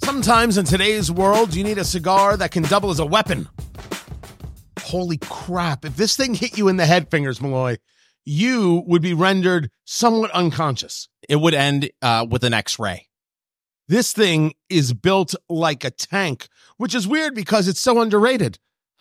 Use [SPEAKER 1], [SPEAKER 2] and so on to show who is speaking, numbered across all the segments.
[SPEAKER 1] Sometimes in today's world, you need a cigar that can double as a weapon. Holy crap. If this thing hit you in the head, Fingers Malloy, you would be rendered somewhat unconscious.
[SPEAKER 2] It would end with an X-ray.
[SPEAKER 1] This thing is built like a tank, which is weird because it's so underrated.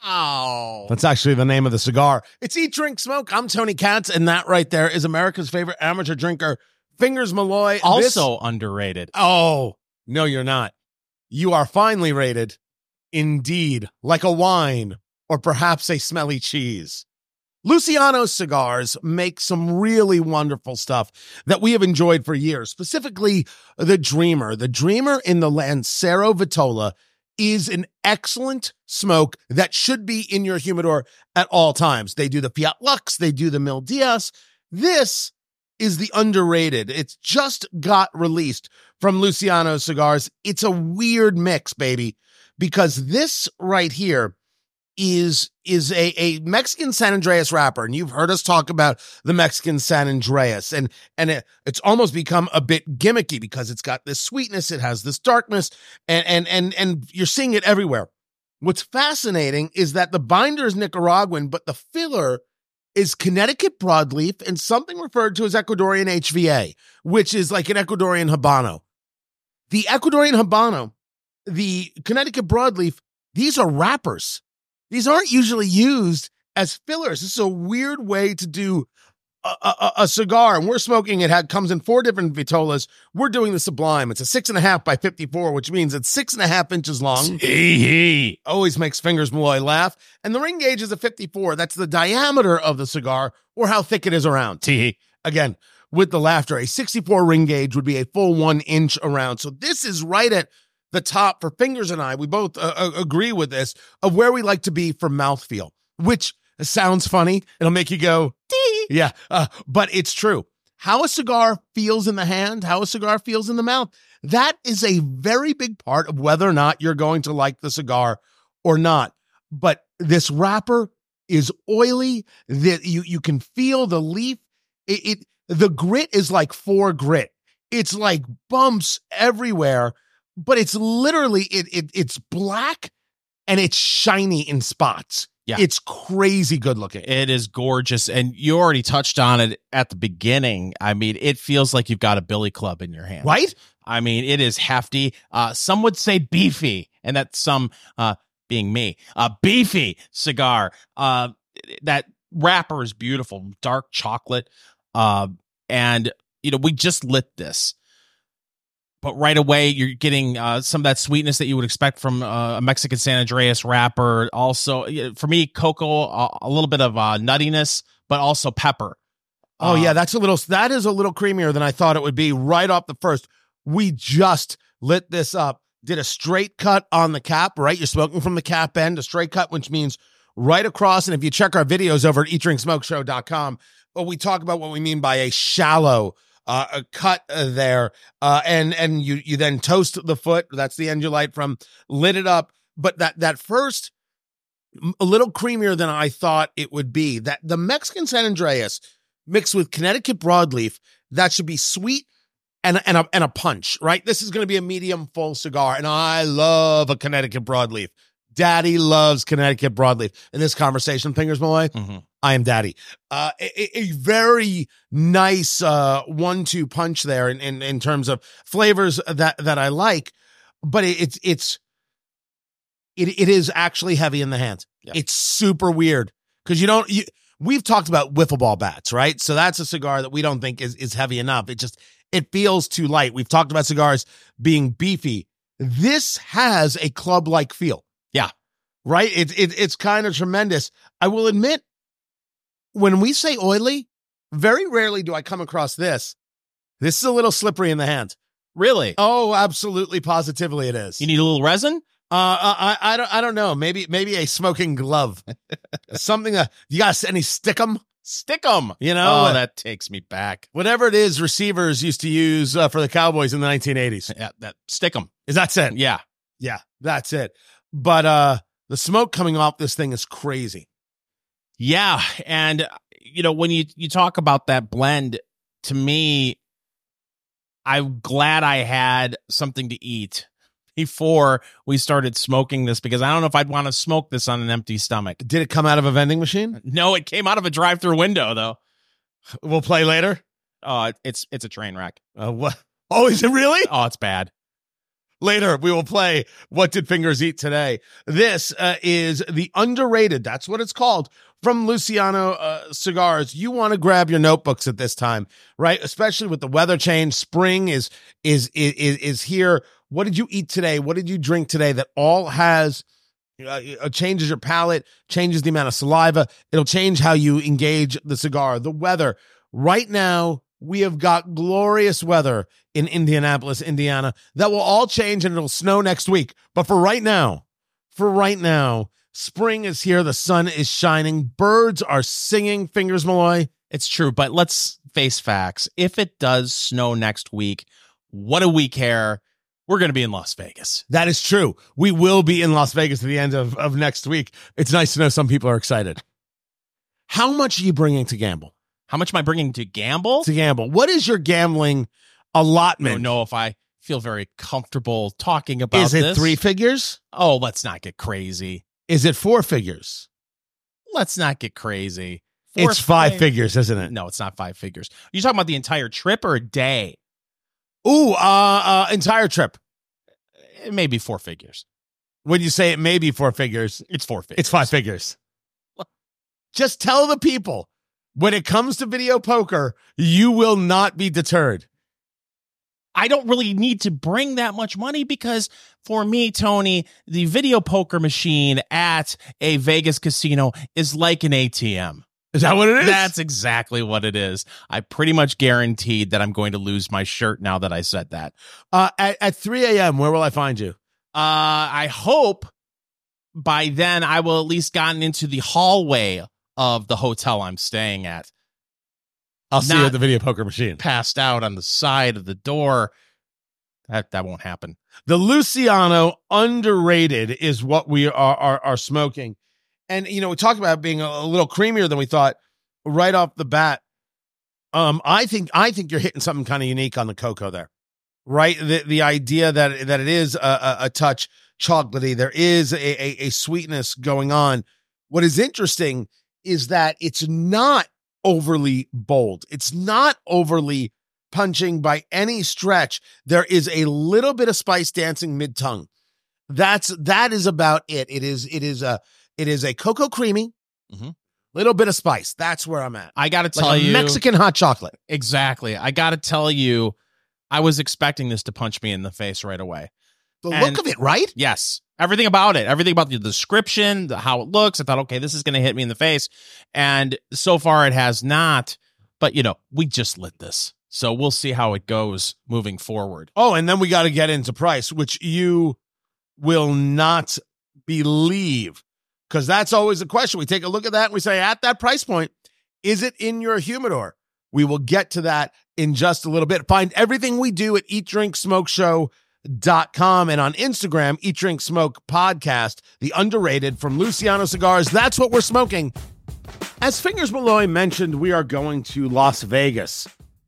[SPEAKER 2] Oh.
[SPEAKER 1] That's actually the name of the cigar. It's Eat, Drink, Smoke. I'm Tony Katz, and that right there is America's favorite amateur drinker, Fingers Malloy.
[SPEAKER 2] Also underrated.
[SPEAKER 1] Oh, no, you're not. You are finely rated, indeed, like a wine or perhaps a smelly cheese. Luciano Cigars make some really wonderful stuff that we have enjoyed for years, specifically the Dreamer. The Dreamer in the Lancero Vitola is an excellent smoke that should be in your humidor at all times. They do the Fiat Lux, they do the Mil Diaz. This is the underrated. It's just got released from Luciano Cigars. It's a weird mix, baby, because this right here is a Mexican San Andreas wrapper, and you've heard us talk about the Mexican San Andreas, and it's almost become a bit gimmicky because it's got this sweetness, it has this darkness, and you're seeing it everywhere. What's fascinating is that the binder is Nicaraguan, but the filler is Connecticut broadleaf and something referred to as Ecuadorian HVA, which is like an Ecuadorian Habano. The Ecuadorian Habano, the Connecticut broadleaf, these are wrappers. These aren't usually used as fillers. This is a weird way to do a cigar, and we're smoking it. Comes in 4 different vitolas. We're doing the Sublime. It's a 6.5 by 54, which means it's 6.5 inches long. Always makes Fingers Malloy laugh. And the ring gauge is a 54. That's the diameter of the cigar, or how thick it is around. Again, with the laughter, a 64 ring gauge would be a full 1 inch around. So this is right at the top for Fingers and I. We both agree with this, of where we like to be for mouthfeel, which sounds funny. It'll make you go, dee. Yeah, but it's true. How a cigar feels in the hand, how a cigar feels in the mouth, that is a very big part of whether or not you're going to like the cigar or not. But this wrapper is oily. That you can feel the leaf. The grit is like 4 grit. It's like bumps everywhere. But it's literally, it's black and it's shiny in spots.
[SPEAKER 2] Yeah.
[SPEAKER 1] It's crazy good looking.
[SPEAKER 2] It is gorgeous. And you already touched on it at the beginning. I mean, it feels like you've got a billy club in your hand.
[SPEAKER 1] Right?
[SPEAKER 2] I mean, it is hefty. Some would say beefy, and that's some, being me, a beefy cigar. That wrapper is beautiful, dark chocolate. And, we just lit this. But right away, you're getting some of that sweetness that you would expect from a Mexican San Andreas wrapper. Also, for me, cocoa, a little bit of nuttiness, but also pepper.
[SPEAKER 1] Oh, yeah, that is a little creamier than I thought it would be right off the first. We just lit this up, did a straight cut on the cap, right? You're smoking from the cap end, a straight cut, which means right across. And if you check our videos over at eatdrinksmokeshow.com, we talk about what we mean by a shallow a cut there, and you then toast the foot. That's the end you light from. Lit it up, but that first, a little creamier than I thought it would be. That the Mexican San Andreas mixed with Connecticut broadleaf, that should be sweet and a punch, right? This is going to be a medium full cigar, and I love a Connecticut broadleaf. Daddy loves Connecticut broadleaf. In this conversation, Fingers Malloy, I am Daddy. A very nice 1-2 punch there in terms of flavors that I like, but it is actually heavy in the hands. Yeah. It's super weird because we've talked about wiffle ball bats, right? So that's a cigar that we don't think is heavy enough. It feels too light. We've talked about cigars being beefy. This has a club-like feel.
[SPEAKER 2] Yeah.
[SPEAKER 1] Right? It's kind of tremendous. I will admit, when we say oily, very rarely do I come across this. This is a little slippery in the hand.
[SPEAKER 2] Really?
[SPEAKER 1] Oh, absolutely, positively it is.
[SPEAKER 2] You need a little resin?
[SPEAKER 1] I don't know. Maybe a smoking glove. Something you got any stickum?
[SPEAKER 2] Stickum.
[SPEAKER 1] Oh,
[SPEAKER 2] that takes me back.
[SPEAKER 1] Whatever it is receivers used to use for the Cowboys in the 1980s.
[SPEAKER 2] Yeah, that stickum.
[SPEAKER 1] Is that it?
[SPEAKER 2] Yeah.
[SPEAKER 1] Yeah, that's it. But the smoke coming off this thing is crazy.
[SPEAKER 2] Yeah, and when you talk about that blend, to me, I'm glad I had something to eat before we started smoking this because I don't know if I'd want to smoke this on an empty stomach.
[SPEAKER 1] Did it come out of a vending machine?
[SPEAKER 2] No, it came out of a drive-through window, though.
[SPEAKER 1] We'll play later.
[SPEAKER 2] Oh, it's a train wreck.
[SPEAKER 1] What? Oh, is it really?
[SPEAKER 2] Oh, it's bad.
[SPEAKER 1] Later, we will play What Did Fingers Eat Today? This is the underrated, that's what it's called, from Luciano Cigars. You want to grab your notebooks at this time, right? Especially with the weather change. Spring is here. What did you eat today? What did you drink today? That all has changes your palate, changes the amount of saliva. It'll change how you engage the cigar. The weather. Right now, we have got glorious weather in Indianapolis, Indiana. That will all change and it'll snow next week. But for right now, spring is here. The sun is shining. Birds are singing. Fingers Malloy.
[SPEAKER 2] It's true, but let's face facts. If it does snow next week, what do we care? We're going to be in Las Vegas.
[SPEAKER 1] That is true. We will be in Las Vegas at the end of next week. It's nice to know some people are excited. How much are you bringing to gamble?
[SPEAKER 2] How much am I bringing to gamble?
[SPEAKER 1] To gamble. What is your gambling allotment?
[SPEAKER 2] I don't know if I feel very comfortable talking about
[SPEAKER 1] this. Is it
[SPEAKER 2] this.
[SPEAKER 1] 3 figures?
[SPEAKER 2] Oh, let's not get crazy.
[SPEAKER 1] Is it 4 figures?
[SPEAKER 2] Let's not get crazy.
[SPEAKER 1] It's 5 figures, isn't it?
[SPEAKER 2] No, it's not 5 figures. Are you talking about the entire trip or a day?
[SPEAKER 1] Ooh, entire trip.
[SPEAKER 2] It may be 4 figures.
[SPEAKER 1] When you say it may be 4 figures,
[SPEAKER 2] it's 4 figures.
[SPEAKER 1] It's 5 figures. Just tell the people, when it comes to video poker, you will not be deterred.
[SPEAKER 2] I don't really need to bring that much money because for me, Tony, the video poker machine at a Vegas casino is like an ATM.
[SPEAKER 1] Is that what it is?
[SPEAKER 2] That's exactly what it is. I pretty much guaranteed that I'm going to lose my shirt now that I said that.
[SPEAKER 1] At 3 a.m., where will I find you?
[SPEAKER 2] I hope by then I will at least gotten into the hallway of the hotel I'm staying at.
[SPEAKER 1] I'll see you at the video poker machine.
[SPEAKER 2] Passed out on the side of the door. That won't happen.
[SPEAKER 1] The Luciano underrated is what we are smoking. And, you know, we talked about being a little creamier than we thought right off the bat. I think you're hitting something kind of unique on the cocoa there, right? The idea that it is a touch chocolatey. There is a sweetness going on. What is interesting is that it's not overly bold. It's not overly punching by any stretch. There is a little bit of spice dancing mid-tongue. That is about it. It is a cocoa creamy, little bit of spice. That's where I'm at.
[SPEAKER 2] I got to tell you,
[SPEAKER 1] Mexican hot chocolate.
[SPEAKER 2] Exactly. I got to tell you, I was expecting this to punch me in the face right away.
[SPEAKER 1] The look of it, right?
[SPEAKER 2] Yes. Everything about it. Everything about the description, how it looks. I thought, okay, this is going to hit me in the face. And so far it has not. But, you know, we just lit this. So we'll see how it goes moving forward.
[SPEAKER 1] Oh, and then we got to get into price, which you will not believe. Because that's always the question. We take a look at that and we say, at that price point, is it in your humidor? We will get to that in just a little bit. Find everything we do at EatDrinkSmokeShow.com and on Instagram, Eat Drink Smoke Podcast, the underrated from Luciano Cigars. That's what we're smoking. As Fingers Malloy mentioned, we are going to Las Vegas.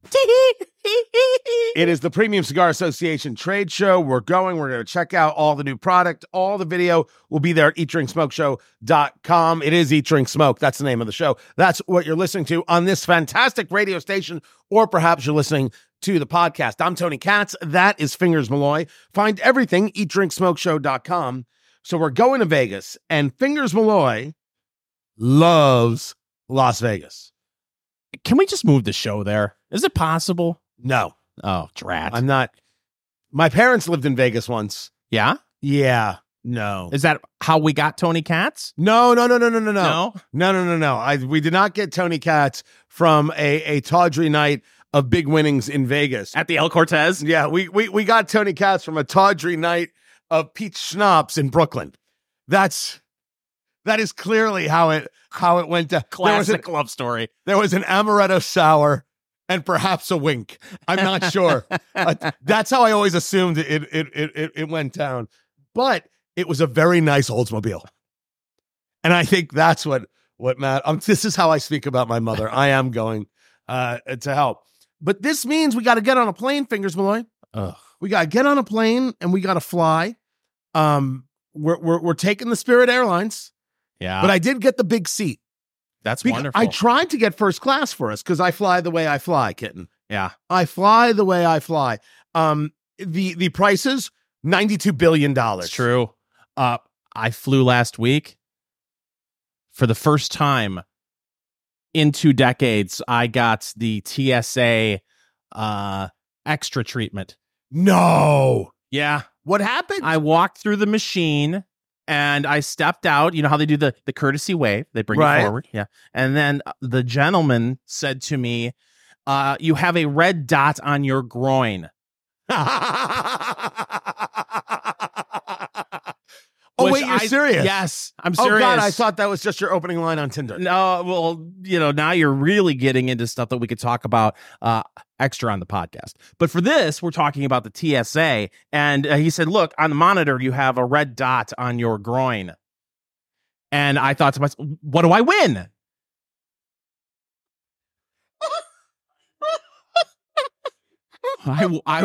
[SPEAKER 1] It is the Premium Cigar Association trade show. We're going to check out all the new product. All the video will be there at EatDrinkSmokeShow.com. It is Eat Drink Smoke. That's the name of the show. That's what you're listening to on this fantastic radio station, or perhaps you're listening to the podcast. I'm Tony Katz. That is Fingers Malloy. Find everything, EatDrinkSmokeShow.com. So we're going to Vegas, and Fingers Malloy loves Las Vegas.
[SPEAKER 2] Can we just move the show there? Is it possible?
[SPEAKER 1] No.
[SPEAKER 2] Oh, drat.
[SPEAKER 1] I'm not. My parents lived in Vegas once.
[SPEAKER 2] Yeah?
[SPEAKER 1] Yeah. No.
[SPEAKER 2] Is that how we got Tony Katz?
[SPEAKER 1] No.
[SPEAKER 2] No?
[SPEAKER 1] No. We did not get Tony Katz from a tawdry night of big winnings in Vegas.
[SPEAKER 2] At the El Cortez?
[SPEAKER 1] Yeah, we got Tony Katz from a tawdry night of peach schnapps in Brooklyn. That is clearly how it went down.
[SPEAKER 2] Classic love story.
[SPEAKER 1] There was an amaretto sour and perhaps a wink. I'm not sure. That's how I always assumed it went down. But it was a very nice Oldsmobile. And I think that's what Matt, this is how I speak about my mother. I am going to help. But this means we got to get on a plane, Fingers Malloy.
[SPEAKER 2] Ugh.
[SPEAKER 1] We got to get on a plane and we got to fly. We're taking the Spirit Airlines,
[SPEAKER 2] Yeah.
[SPEAKER 1] but I did get the big seat.
[SPEAKER 2] That's
[SPEAKER 1] Because
[SPEAKER 2] wonderful.
[SPEAKER 1] I tried to get first class for us because I fly the way I fly, kitten.
[SPEAKER 2] Yeah.
[SPEAKER 1] I fly the way I fly. The prices, $92 billion.
[SPEAKER 2] It's true. I flew last week. For the first time in 2 decades, I got the TSA extra treatment.
[SPEAKER 1] No.
[SPEAKER 2] Yeah.
[SPEAKER 1] What happened?
[SPEAKER 2] I walked through the machine and I stepped out. You know how they do the courtesy wave? They bring
[SPEAKER 1] Right.
[SPEAKER 2] you forward. Yeah. And then the gentleman said to me, you have a red dot on your groin.
[SPEAKER 1] Oh,
[SPEAKER 2] Which
[SPEAKER 1] wait, you're serious?
[SPEAKER 2] Yes, I'm serious.
[SPEAKER 1] Oh, God, I thought that was just your opening line on Tinder.
[SPEAKER 2] No, well, now you're really getting into stuff that we could talk about extra on the podcast. But for this, we're talking about the TSA. And he said, look, on the monitor, you have a red dot on your groin. And I thought to myself, what do I win? I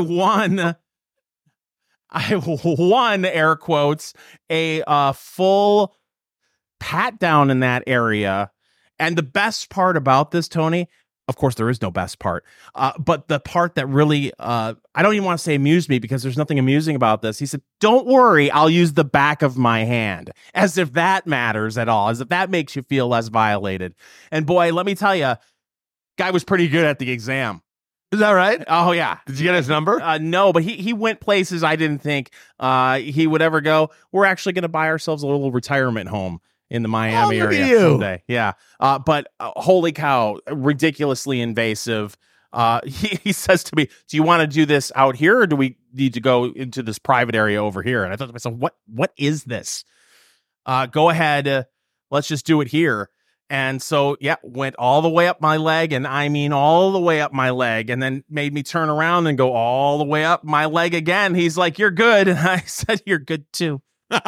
[SPEAKER 2] won, air quotes, a full pat down in that area. And the best part about this, Tony, of course, there is no best part, but the part that really, I don't even want to say amused me because there's nothing amusing about this. He said, don't worry, I'll use the back of my hand, as if that matters at all, as if that makes you feel less violated. And boy, let me tell you, guy was pretty good at the exam.
[SPEAKER 1] Is that right?
[SPEAKER 2] Oh, yeah.
[SPEAKER 1] Did you get his number?
[SPEAKER 2] No, but he went places I didn't think he would ever go. We're actually going to buy ourselves a little retirement home in the Miami
[SPEAKER 1] look at
[SPEAKER 2] area
[SPEAKER 1] you.
[SPEAKER 2] someday. Yeah. But holy cow, ridiculously invasive. He says to me, do you want to do this out here or do we need to go into this private area over here? And I thought to myself, what is this? Go ahead. Let's just do it here. And so, yeah, went all the way up my leg, and I mean all the way up my leg, and then made me turn around and go all the way up my leg again. He's like, you're good. And I said, you're good too.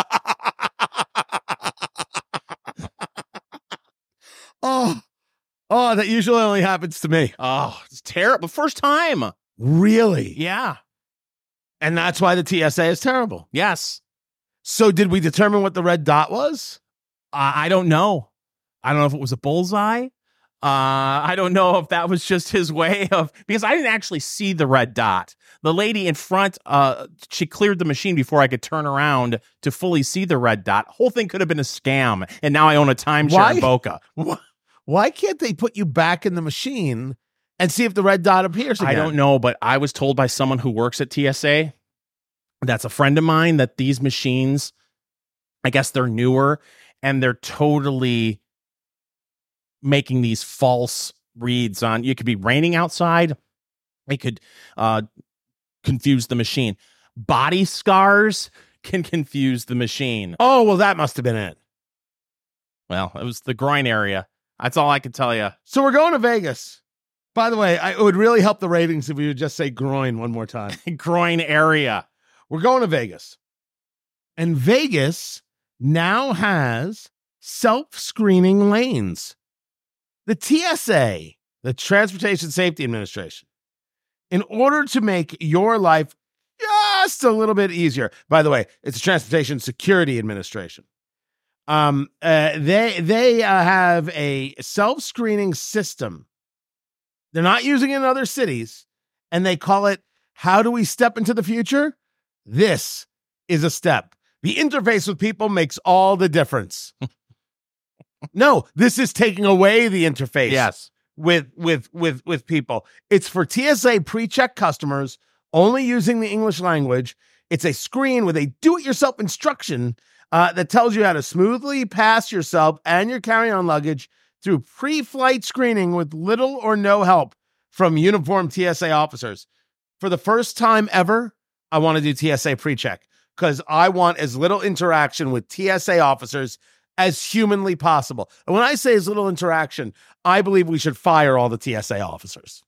[SPEAKER 1] Oh, that usually only happens to me.
[SPEAKER 2] Oh, it's terrible. First time.
[SPEAKER 1] Really?
[SPEAKER 2] Yeah.
[SPEAKER 1] And that's why the TSA is terrible.
[SPEAKER 2] Yes.
[SPEAKER 1] So did we determine what the red dot was?
[SPEAKER 2] I don't know. I don't know if it was a bullseye. I don't know if that was just his way of, because I didn't actually see the red dot. The lady in front, she cleared the machine before I could turn around to fully see the red dot. Whole thing could have been a scam. And now I own a timeshare in Boca.
[SPEAKER 1] Why can't they put you back in the machine and see if the red dot appears again?
[SPEAKER 2] I don't know, but I was told by someone who works at TSA, that's a friend of mine, that these machines, I guess they're newer and they're totally making these false reads on. You could be raining outside. It could confuse the machine. Body scars can confuse the machine.
[SPEAKER 1] Oh, well, that must have been it.
[SPEAKER 2] Well, it was the groin area. That's all I can tell you.
[SPEAKER 1] So we're going to Vegas. By the way, it would really help the ratings if we would just say groin one more time.
[SPEAKER 2] Groin area.
[SPEAKER 1] We're going to Vegas. And Vegas now has self-screening lanes. The TSA, the Transportation Safety Administration, in order to make your life just a little bit easier. By the way, it's the Transportation Security Administration. They have a self-screening system. They're not using it in other cities, and they call it, how do we step into the future? This is a step. The interface with people makes all the difference. No, this is taking away the interface.
[SPEAKER 2] Yes.
[SPEAKER 1] With people. It's for TSA pre-check customers only using the English language. It's a screen with a do-it-yourself instruction that tells you how to smoothly pass yourself and your carry-on luggage through pre-flight screening with little or no help from uniformed TSA officers. For the first time ever, I want to do TSA pre-check because I want as little interaction with TSA officers as humanly possible. And when I say as little interaction, I believe we should fire all the TSA officers.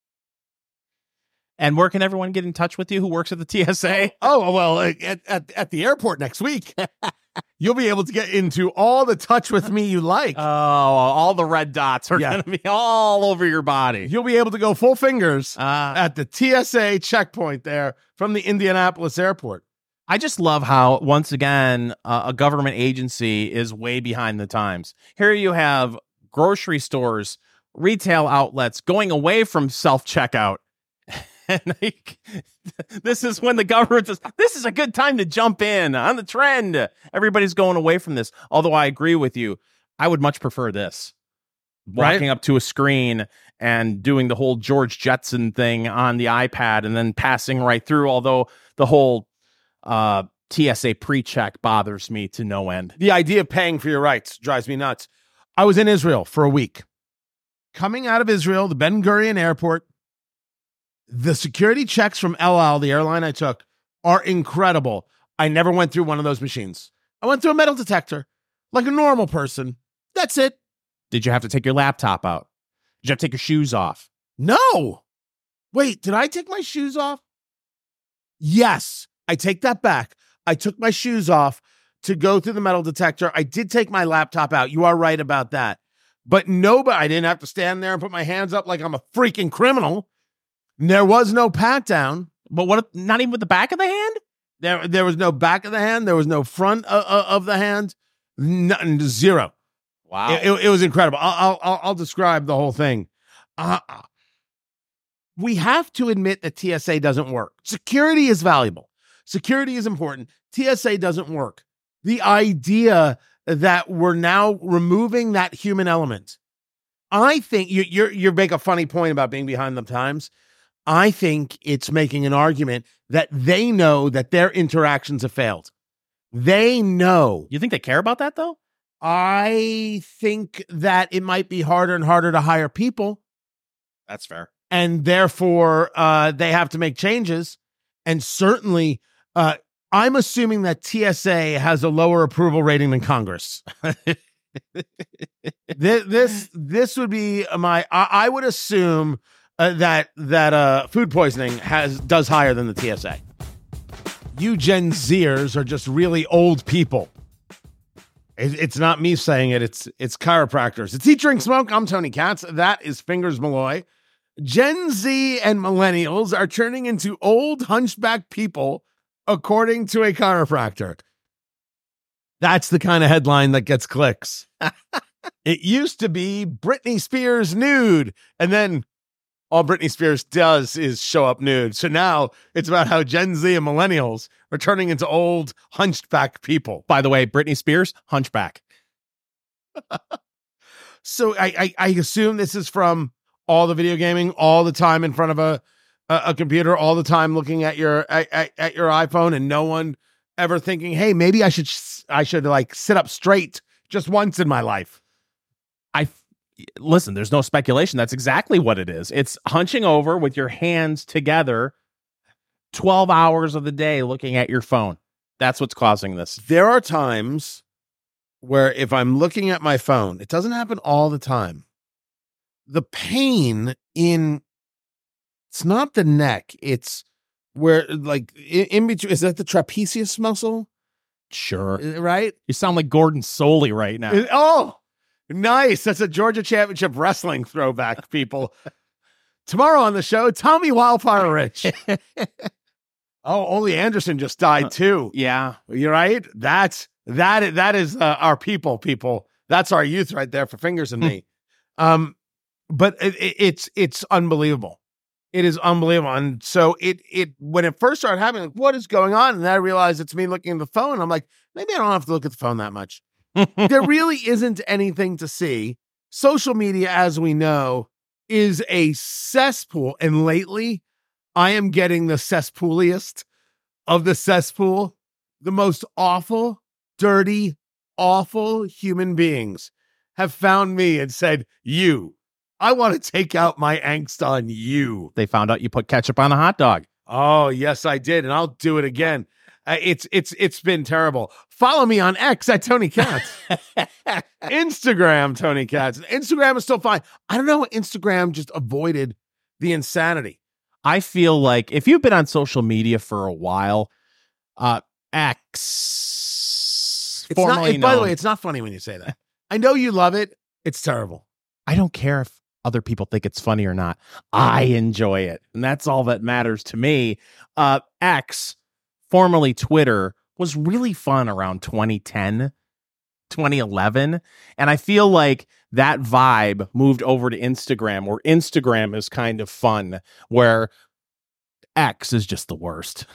[SPEAKER 2] And where can everyone get in touch with you who works at the TSA?
[SPEAKER 1] Oh, well, at the airport next week, you'll be able to get into all the touch with me you like.
[SPEAKER 2] Oh, all the red dots are going to be all over your body.
[SPEAKER 1] You'll be able to go full fingers at the TSA checkpoint there from the Indianapolis airport.
[SPEAKER 2] I just love how, once again, a government agency is way behind the times. Here you have grocery stores, retail outlets going away from self-checkout. And this is when the government says, this is a good time to jump in on the trend. Everybody's going away from this. Although I agree with you, I would much prefer this. Walking up to a screen and doing the whole George Jetson thing on the iPad and then passing right through, although the whole TSA pre-check bothers me to no end.
[SPEAKER 1] The idea of paying for your rights drives me nuts. I was in Israel for a week. Coming out of Israel, the Ben Gurion airport, the security checks from El Al, the airline I took, are incredible. I never went through one of those machines. I went through a metal detector like a normal person. That's it.
[SPEAKER 2] Did you have to take your laptop out? Did you have to take your shoes off?
[SPEAKER 1] No. Wait, did I take my shoes off? Yes, I take that back. I took my shoes off to go through the metal detector. I did take my laptop out. You are right about that. But I didn't have to stand there and put my hands up like I'm a freaking criminal. There was no pat down.
[SPEAKER 2] But what? Not even with the back of the hand?
[SPEAKER 1] There was no back of the hand. There was no front of the hand. Zero.
[SPEAKER 2] Wow.
[SPEAKER 1] It was incredible. I'll describe the whole thing. We have to admit that TSA doesn't work. Security is valuable. Security is important. TSA doesn't work. The idea that we're now removing that human element. I think you make a funny point about being behind the times. I think it's making an argument that they know that their interactions have failed. They know.
[SPEAKER 2] You think they care about that, though?
[SPEAKER 1] I think that it might be harder and harder to hire people.
[SPEAKER 2] That's fair.
[SPEAKER 1] And therefore, they have to make changes. And certainly, I'm assuming that TSA has a lower approval rating than Congress. This would be I would assume that food poisoning does higher than the TSA. You Gen Zers are just really old people. It's not me saying it. It's chiropractors. It's Eat, Drink, Smoke. I'm Tony Katz. That is Fingers Malloy. Gen Z and millennials are turning into old hunchback people, according to a chiropractor. That's the kind of headline that gets clicks. It used to be Britney Spears nude, and then all Britney Spears does is show up nude. So now it's about how Gen Z and millennials are turning into old hunchback people.
[SPEAKER 2] By the way, Britney Spears, hunchback.
[SPEAKER 1] So I assume this is from all the video gaming, all the time in front of a computer, all the time looking at your iPhone, and no one ever thinking, hey, maybe I should like sit up straight just once in my life.
[SPEAKER 2] Listen, there's no speculation. That's exactly what it is. It's hunching over with your hands together 12 hours of the day looking at your phone. That's what's causing this.
[SPEAKER 1] There are times where if I'm looking at my phone, it doesn't happen all the time. The pain it's not the neck. It's where like in between, is that the trapezius muscle?
[SPEAKER 2] Sure.
[SPEAKER 1] Right?
[SPEAKER 2] You sound like Gordon Soley right now.
[SPEAKER 1] Oh, nice. That's a Georgia Championship Wrestling throwback, people. Tomorrow on the show, Tommy Wildfire Rich. Oh, Ole Anderson just died too.
[SPEAKER 2] Yeah.
[SPEAKER 1] You're right. That is our people. That's our youth right there for Fingers and me. But it's unbelievable. It is unbelievable. And so it when it first started happening, like, what is going on? And then I realized it's me looking at the phone. I'm like, maybe I don't have to look at the phone that much. There really isn't anything to see. Social media, as we know, is a cesspool. And lately, I am getting the cesspooliest of the cesspool. The most awful, dirty, awful human beings have found me and said, I want to take out my angst on you.
[SPEAKER 2] They found out you put ketchup on a hot dog.
[SPEAKER 1] Oh, yes, I did. And I'll do it again. It's been terrible. Follow me on X at Tony Katz. Instagram, Tony Katz. Instagram is still fine. I don't know what Instagram just avoided the insanity.
[SPEAKER 2] I feel like if you've been on social media for a while, X, formerly known.
[SPEAKER 1] By the way, it's not funny when you say that. I know you love it. It's terrible.
[SPEAKER 2] I don't care if other people think it's funny or not. I enjoy it. And that's all that matters to me. X, formerly Twitter, was really fun around 2010, 2011. And I feel like that vibe moved over to Instagram, where Instagram is kind of fun, where X is just the worst.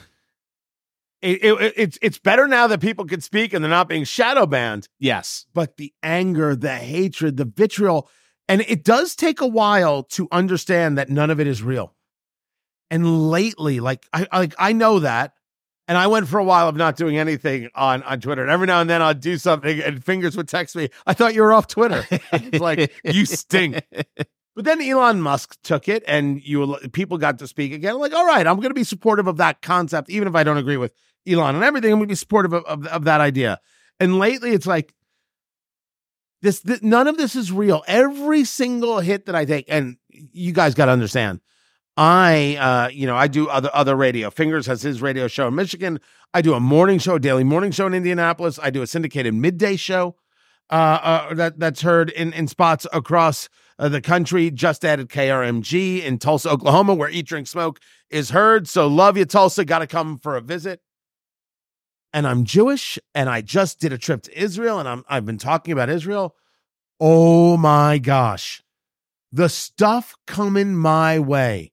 [SPEAKER 1] It's better now that people can speak and they're not being shadow banned.
[SPEAKER 2] Yes.
[SPEAKER 1] But the anger, the hatred, the vitriol, and it does take a while to understand that none of it is real. And lately, I know that, and I went for a while of not doing anything on Twitter. And every now and then I'd do something and Fingers would text me, I thought you were off Twitter. It's like, you stink. But then Elon Musk took it and people got to speak again. I'm like, all right, I'm going to be supportive of that concept. Even if I don't agree with Elon and everything, I'm going to be supportive of that idea. And lately it's like, this none of this is real. Every single hit that I take, and you guys got to understand, I do other radio. Fingers has his radio show in Michigan. I do a morning show, daily morning show in Indianapolis. I do a syndicated midday show that's heard in spots across the country. Just added KRMG in Tulsa, Oklahoma, where Eat, Drink, Smoke is heard. So love you, Tulsa. Got to come for a visit. And I'm Jewish, and I just did a trip to Israel, and I've been talking about Israel. Oh my gosh, the stuff coming my way.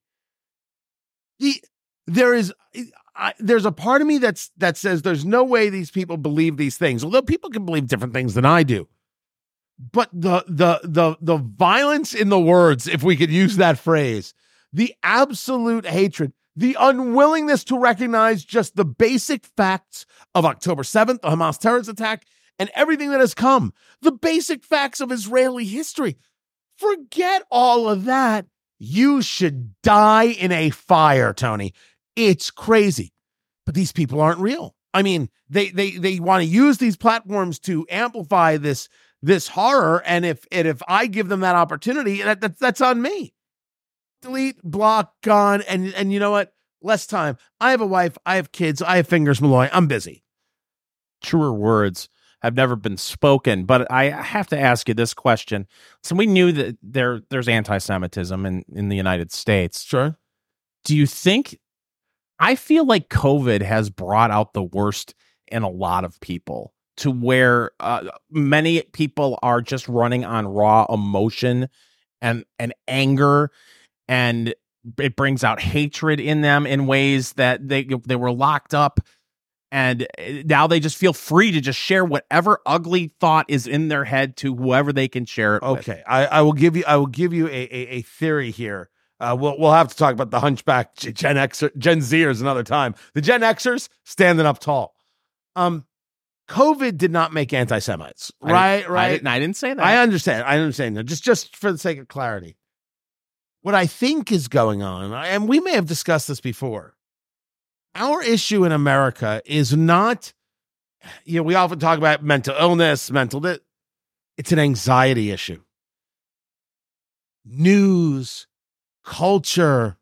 [SPEAKER 1] There's a part of me that says there's no way these people believe these things, although people can believe different things than I do. But the violence in the words, if we could use that phrase, the absolute hatred, the unwillingness to recognize just the basic facts of October 7th, the Hamas terrorist attack, and everything that has come, the basic facts of Israeli history. Forget all of that. You should die in a fire, Tony. It's crazy. But these people aren't real. I mean, they want to use these platforms to amplify this horror, and if I give them that opportunity, that's on me. Delete, block, gone, and you know what? Less time. I have a wife, I have kids, I have Fingers Malloy. I'm busy.
[SPEAKER 2] Truer words have never been spoken, but I have to ask you this question. So we knew that there's anti-Semitism in the United States.
[SPEAKER 1] Sure.
[SPEAKER 2] Do you think, I feel like COVID has brought out the worst in a lot of people, to where many people are just running on raw emotion and anger, and it brings out hatred in them in ways that they were locked up, and now they just feel free to just share whatever ugly thought is in their head to whoever they can share it with.
[SPEAKER 1] Okay, I will give you a theory here. We'll have to talk about the hunchback Gen Zers another time. The Gen Xers standing up tall. COVID did not make anti-Semites, right?
[SPEAKER 2] I didn't say that.
[SPEAKER 1] I understand. Now, just for the sake of clarity, what I think is going on, and we may have discussed this before, our issue in America is not, we often talk about mental illness, it's an anxiety issue. News, culture,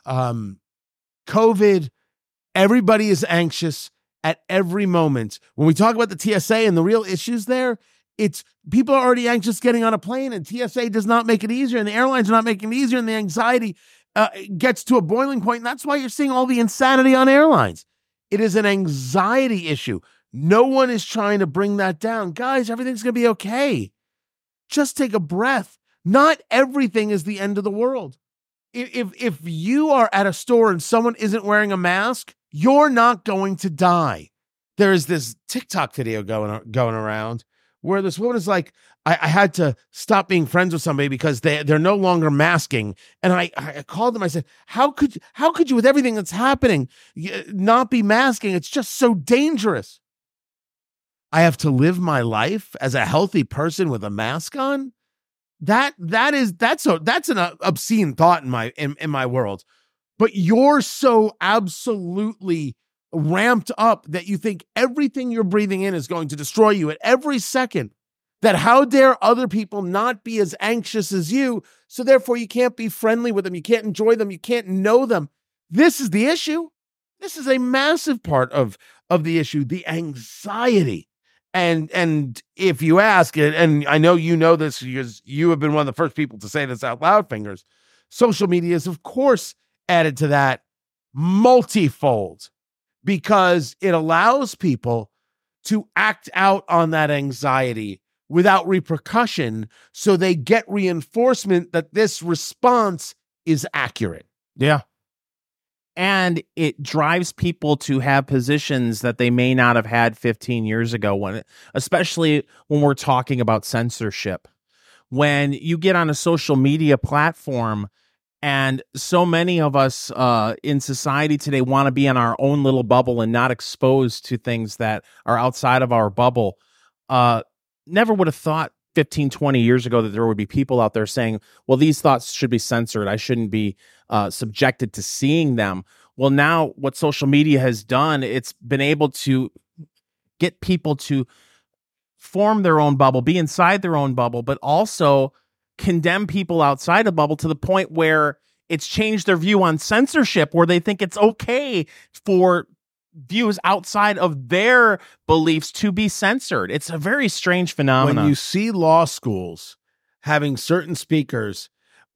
[SPEAKER 1] COVID, everybody is anxious at every moment. When we talk about the TSA and the real issues there, it's people are already anxious getting on a plane, and TSA does not make it easier, and the airlines are not making it easier, and the anxiety gets to a boiling point, and that's why you're seeing all the insanity on airlines. It is an anxiety issue. No one is trying to bring that down. Guys, everything's going to be okay. Just take a breath. Not everything is the end of the world. If you are at a store and someone isn't wearing a mask, you're not going to die. There is this TikTok video going around where this woman is like, I had to stop being friends with somebody because they're no longer masking. And I called them. I said, how could you, with everything that's happening, not be masking? It's just so dangerous. I have to live my life as a healthy person with a mask on. That's an obscene thought in my world. But you're so absolutely ramped up that you think everything you're breathing in is going to destroy you at every second, that how dare other people not be as anxious as you, so therefore you can't be friendly with them, you can't enjoy them, you can't know them. This is the issue. This is a massive part of the issue, the anxiety. And if you ask it, and I know you know this because you have been one of the first people to say this out loud, Fingers, social media is, of course, added to that multifold. because it allows people to act out on that anxiety without repercussion, so they get reinforcement that this response is accurate.
[SPEAKER 2] Yeah. And it drives people to have positions that they may not have had 15 years ago, especially when we're talking about censorship. When you get on a social media platform, and so many of us in society today want to be in our own little bubble and not exposed to things that are outside of our bubble. Never would have thought 15, 20 years ago that there would be people out there saying, well, these thoughts should be censored. I shouldn't be subjected to seeing them. Well, now what social media has done, it's been able to get people to form their own bubble, be inside their own bubble, but also condemn people outside a bubble to the point where it's changed their view on censorship, where they think it's okay for views outside of their beliefs to be censored. It's a very strange phenomenon.
[SPEAKER 1] When you see law schools having certain speakers,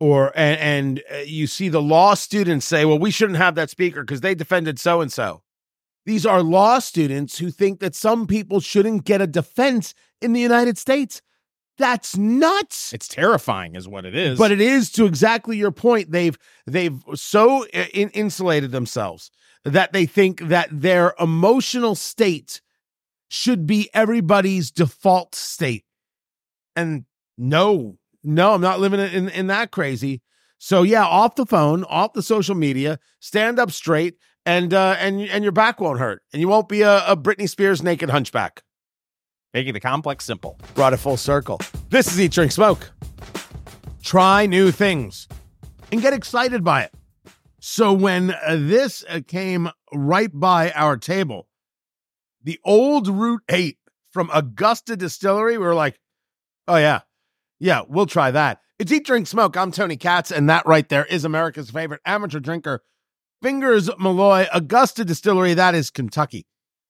[SPEAKER 1] and you see the law students say, well, we shouldn't have that speaker because they defended so-and-so. These are law students who think that some people shouldn't get a defense in the United States. That's nuts.
[SPEAKER 2] It's terrifying is what it is.
[SPEAKER 1] But it is, to exactly your point. They've so insulated themselves that they think that their emotional state should be everybody's default state. And no, I'm not living in that crazy. So yeah, off the phone, off the social media, stand up straight, and your back won't hurt, and you won't be a Britney Spears naked hunchback.
[SPEAKER 2] Making the complex simple.
[SPEAKER 1] Brought it full circle. This is Eat, Drink, Smoke. Try new things and get excited by it. So when this came right by our table, the old Route 8 from Augusta Distillery, we were like, oh yeah, we'll try that. It's Eat, Drink, Smoke. I'm Tony Katz, and that right there is America's favorite amateur drinker, Fingers Malloy, Augusta Distillery. That is Kentucky,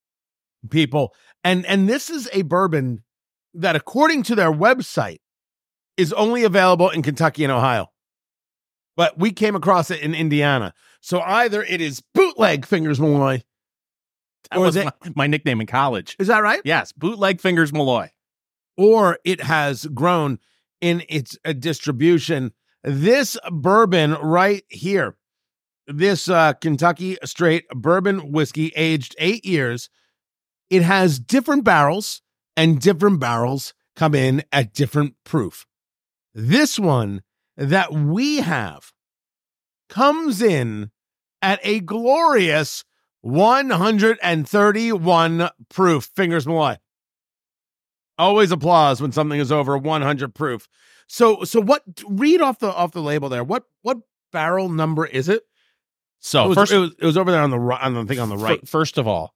[SPEAKER 1] people. And this is a bourbon that, according to their website, is only available in Kentucky and Ohio. But we came across it in Indiana. So either it is bootleg Fingers Malloy.
[SPEAKER 2] That was my nickname in college.
[SPEAKER 1] Is that right?
[SPEAKER 2] Yes, bootleg Fingers Malloy.
[SPEAKER 1] Or it has grown in its distribution. This bourbon right here, this Kentucky straight bourbon whiskey, aged 8 years, it has different barrels, and different barrels come in at different proof. This one that we have comes in at a glorious 131 proof. Fingers Malloy. Always applause when something is over 100 proof. So what? Read off the label there. What barrel number is it?
[SPEAKER 2] So
[SPEAKER 1] it was over there on the thing on the right.
[SPEAKER 2] First of all,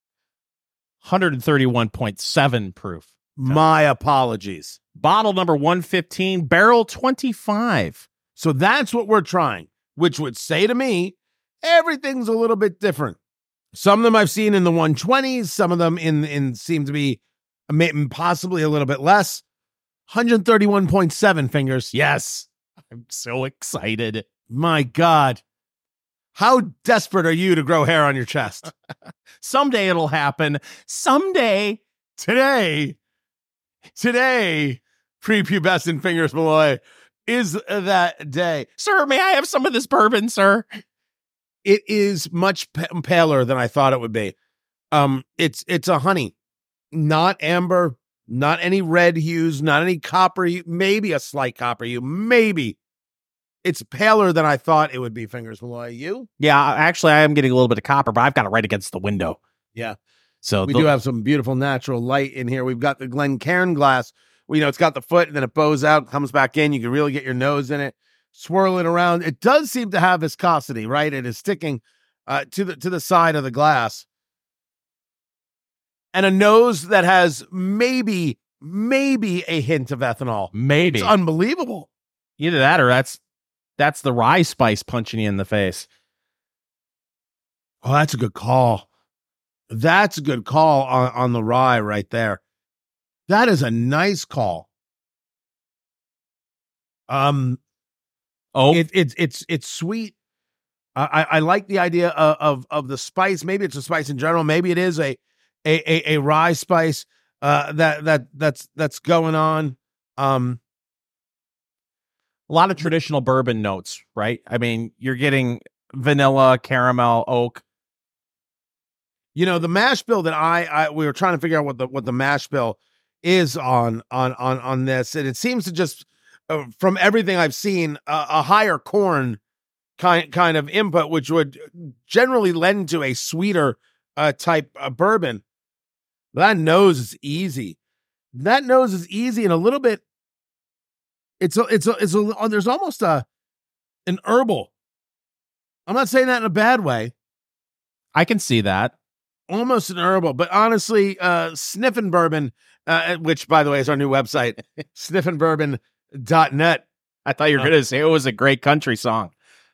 [SPEAKER 2] 131.7 proof.
[SPEAKER 1] My apologies.
[SPEAKER 2] Bottle number 115, barrel 25.
[SPEAKER 1] So that's what we're trying, which would say to me, everything's a little bit different. Some of them I've seen in the 120s, some of them in seem to be possibly a little bit less. 131.7 Fingers.
[SPEAKER 2] Yes. I'm so excited.
[SPEAKER 1] My God. How desperate are you to grow hair on your chest?
[SPEAKER 2] Someday it'll happen. Someday.
[SPEAKER 1] Today, prepubescent Fingers Malloy is that day.
[SPEAKER 2] Sir, may I have some of this bourbon, sir?
[SPEAKER 1] It is much paler than I thought it would be. It's a honey, not amber, not any red hues, not any copper, maybe a slight copper hue, maybe. It's paler than I thought it would be, Fingers Malloy. You?
[SPEAKER 2] Yeah, actually, I am getting a little bit of copper, but I've got it right against the window.
[SPEAKER 1] Yeah.
[SPEAKER 2] So
[SPEAKER 1] we do have some beautiful natural light in here. We've got the Glencairn glass. It's got the foot, and then it bows out, comes back in. You can really get your nose in it, swirl it around. It does seem to have viscosity, right? It is sticking to the side of the glass. And a nose that has maybe a hint of ethanol.
[SPEAKER 2] Maybe.
[SPEAKER 1] It's unbelievable.
[SPEAKER 2] Either that or that's the rye spice punching you in the face.
[SPEAKER 1] Oh, that's a good call. That's a good call on the rye right there. That is a nice call. It's sweet, I like the idea of the spice. Maybe it's a spice in general. Maybe it is a rye spice that's going on.
[SPEAKER 2] A lot of traditional bourbon notes, right? I mean, you're getting vanilla, caramel, oak.
[SPEAKER 1] You know, the mash bill that we were trying to figure out what the mash bill is on this, and it seems to just from everything I've seen a higher corn kind of input, which would generally lend to a sweeter type of bourbon. That nose is easy. That nose is easy and a little bit. There's almost an herbal. I'm not saying that in a bad way.
[SPEAKER 2] I can see that.
[SPEAKER 1] Almost an herbal, but honestly, Sniffin' Bourbon, which by the way is our new website, sniffinbourbon.net.
[SPEAKER 2] I thought you were going to say it was a great country song.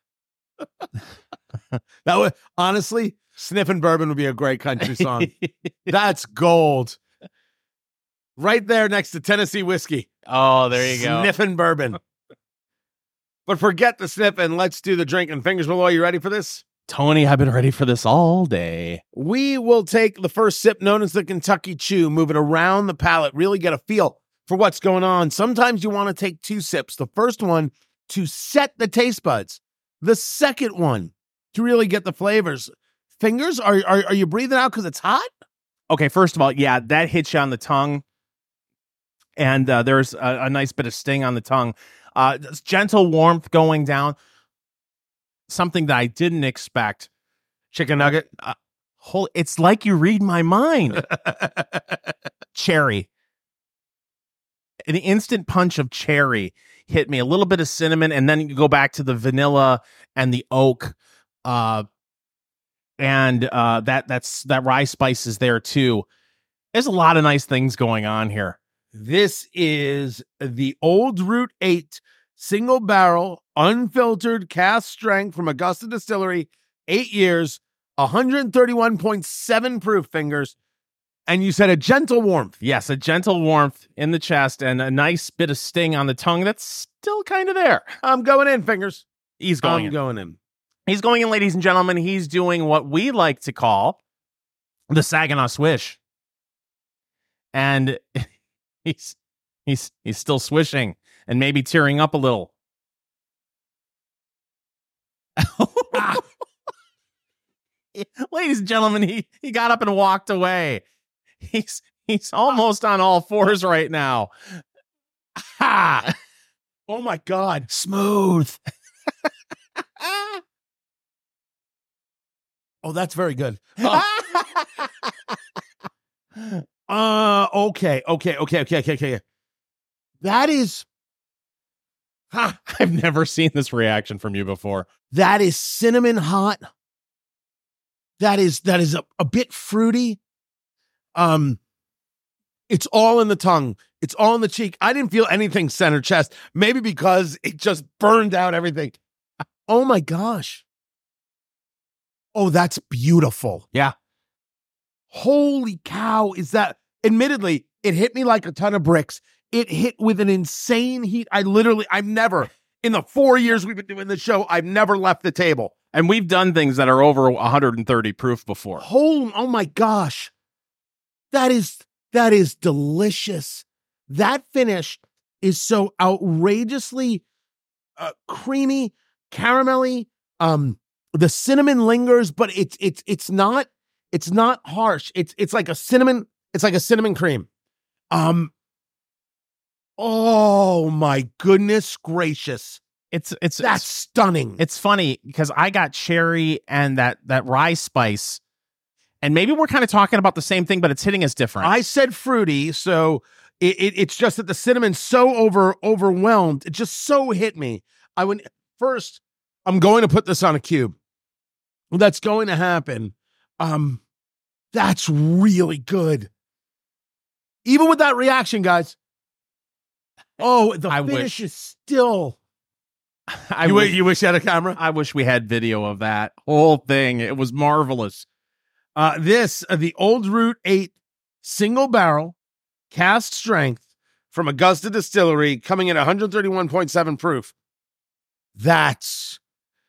[SPEAKER 1] That would honestly, Sniffin' Bourbon would be a great country song. That's gold. Right there next to Tennessee whiskey.
[SPEAKER 2] Oh, there you go.
[SPEAKER 1] Sniffin' Bourbon. But forget the sniffing. Let's do the drinking. Fingers below. You ready for this?
[SPEAKER 2] Tony, I've been ready for this all day.
[SPEAKER 1] We will take the first sip, known as the Kentucky Chew, move it around the palate, really get a feel for what's going on. Sometimes you want to take 2 sips. The first one to set the taste buds. The second one to really get the flavors. Fingers, are you breathing out because it's hot?
[SPEAKER 2] Okay, first of all, yeah, that hits you on the tongue. And there's a nice bit of sting on the tongue. Gentle warmth going down. Something that I didn't expect.
[SPEAKER 1] Chicken nugget.
[SPEAKER 2] It's like you read my mind. Cherry. An instant punch of cherry hit me. A little bit of cinnamon, and then you go back to the vanilla and the oak. That rye spice is there too. There's a lot of nice things going on here.
[SPEAKER 1] This is the Old Root 8 single barrel, unfiltered cask strength from Augusta Distillery, 8 years, 131.7 proof, Fingers. And you said a gentle warmth.
[SPEAKER 2] Yes, a gentle warmth in the chest and a nice bit of sting on the tongue that's still kind of there.
[SPEAKER 1] I'm going in, Fingers.
[SPEAKER 2] He's going
[SPEAKER 1] in.
[SPEAKER 2] He's going in, ladies and gentlemen. He's doing what we like to call the Saginaw Swish. And he's still swishing and maybe tearing up a little. Ladies and gentlemen, he got up and walked away. He's almost on all fours right now.
[SPEAKER 1] Ha! Oh my God.
[SPEAKER 2] Smooth.
[SPEAKER 1] Oh, that's very good. Okay. That is.
[SPEAKER 2] I've never seen this reaction from you before.
[SPEAKER 1] That is cinnamon hot. That is a bit fruity. It's all in the tongue. It's all in the cheek. I didn't feel anything center chest. Maybe because it just burned out everything. Oh my gosh. Oh, that's beautiful.
[SPEAKER 2] Yeah.
[SPEAKER 1] Holy cow. Is that, admittedly, it hit me like a ton of bricks. It hit with an insane heat. I've never, in the 4 years we've been doing this show, I've never left the table.
[SPEAKER 2] And we've done things that are over 130 proof before.
[SPEAKER 1] Oh my gosh. That is delicious. That finish is so outrageously creamy, caramelly. The cinnamon lingers, but it's not harsh. It's like a cinnamon cream. Oh my goodness gracious. That's stunning.
[SPEAKER 2] It's funny because I got cherry and that rye spice, and maybe we're kind of talking about the same thing, but it's hitting us different.
[SPEAKER 1] I said fruity, so it's just that the cinnamon's so overwhelmed. It just so hit me. I'm going to put this on a cube. That's going to happen. That's really good. Even with that reaction, guys. Oh, the finish is still. You wish you had a camera?
[SPEAKER 2] I wish we had video of that whole thing. It was marvelous.
[SPEAKER 1] The Old Root 8 single barrel cask strength from Augusta Distillery coming in 131.7 proof. That's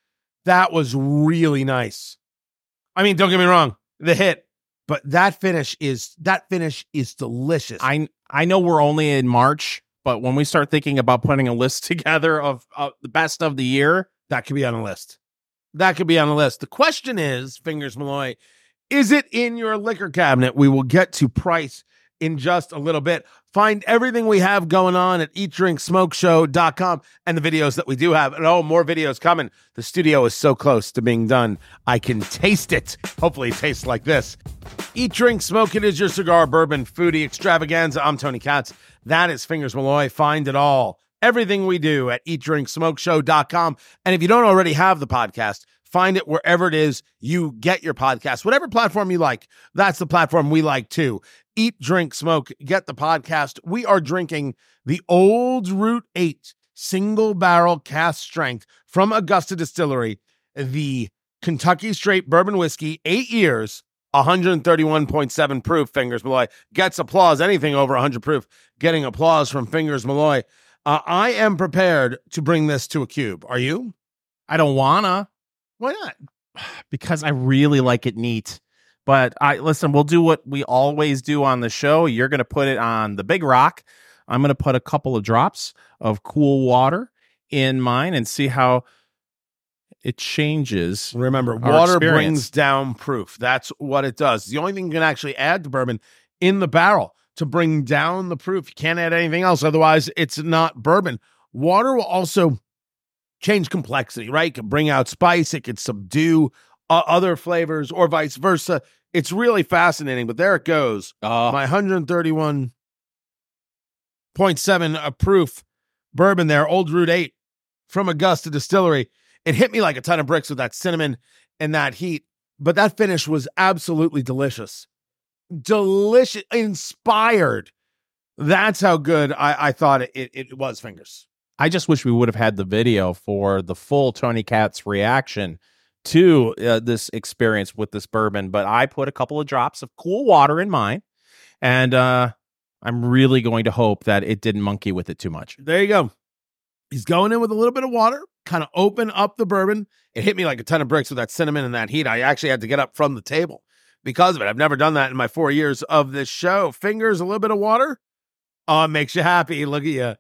[SPEAKER 1] That was really nice. I mean, don't get me wrong, the hit, but that finish is delicious.
[SPEAKER 2] I know we're only in March, but when we start thinking about putting a list together of the best of the year,
[SPEAKER 1] that could be on a list. That could be on a list. The question is, Fingers Malloy, is it in your liquor cabinet? We will get to price in just a little bit. Find everything we have going on at eatdrinksmokeshow.com and the videos that we do have. And more videos coming. The studio is so close to being done. I can taste it. Hopefully it tastes like this. Eat, Drink, Smoke. It is your cigar, bourbon, foodie extravaganza. I'm Tony Katz. That is Fingers Malloy. Find it all. Everything we do at eatdrinksmokeshow.com. And if you don't already have the podcast, find it wherever it is you get your podcast. Whatever platform you like, that's the platform we like too. Eat, Drink, Smoke. Get the podcast. We are drinking the Old Root 8 single barrel cast strength from Augusta Distillery, the Kentucky Straight Bourbon Whiskey, 8 years, 131.7 proof. Fingers Malloy gets applause. Anything over 100 proof, getting applause from Fingers Malloy. I am prepared to bring this to a cube. Are you?
[SPEAKER 2] I don't wanna.
[SPEAKER 1] Why not?
[SPEAKER 2] Because I really like it neat. But listen, we'll do what we always do on the show. You're going to put it on the big rock. I'm going to put a couple of drops of cool water in mine and see how it changes.
[SPEAKER 1] Remember, water brings down proof. That's what it does. The only thing you can actually add to bourbon in the barrel to bring down the proof. You can't add anything else. Otherwise, it's not bourbon. Water will also change complexity, right? It can bring out spice. It can subdue other flavors or vice versa. It's really fascinating, but there it goes. My 131.7 proof bourbon there, Old Root 8 from Augusta Distillery. It hit me like a ton of bricks with that cinnamon and that heat, but that finish was absolutely delicious. Delicious, inspired. That's how good I thought it was, Fingers.
[SPEAKER 2] I just wish we would have had the video for the full Tony Katz reaction to this experience with this bourbon, but I put a couple of drops of cool water in mine, and I'm really going to hope that it didn't monkey with it too much.
[SPEAKER 1] There you go. He's going in with a little bit of water, kind of open up the bourbon. It hit me like a ton of bricks with that cinnamon and that heat. I actually had to get up from the table because of it. I've never done that in my 4 years of this show. Fingers, a little bit of water. Oh, it makes you happy. Look at you.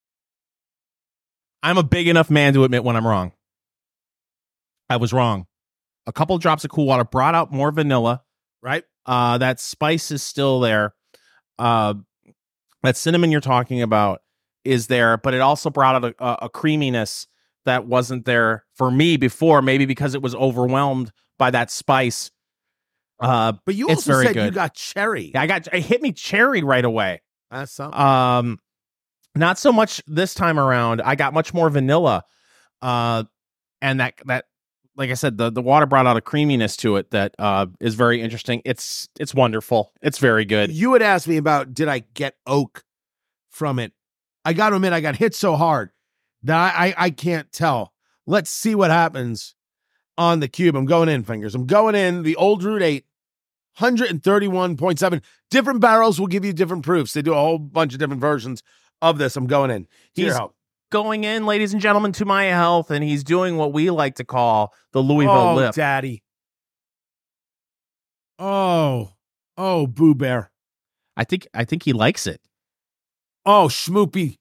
[SPEAKER 2] I'm a big enough man to admit when I'm wrong. I was wrong. A couple of drops of cool water brought out more vanilla,
[SPEAKER 1] right?
[SPEAKER 2] That spice is still there. That cinnamon you're talking about is there, but it also brought out a creaminess that wasn't there for me before, maybe because it was overwhelmed by that spice.
[SPEAKER 1] But you also said you got cherry.
[SPEAKER 2] Yeah, it hit me cherry right away.
[SPEAKER 1] That's something.
[SPEAKER 2] Not so much this time around. I got much more vanilla. And that like I said, the water brought out a creaminess to it that is very interesting. It's wonderful. It's very good.
[SPEAKER 1] You had asked me about, did I get oak from it? I got to admit, I got hit so hard that I can't tell. Let's see what happens on the cube. I'm going in, Fingers. I'm going in. The Old Root 8, 131.7. Different barrels will give you different proofs. They do a whole bunch of different versions of this. I'm going in.
[SPEAKER 2] He's going in, ladies and gentlemen, to my health, and he's doing what we like to call the Louisville lift.
[SPEAKER 1] Daddy. Oh, Boo Bear.
[SPEAKER 2] I think he likes it.
[SPEAKER 1] Oh, schmoopy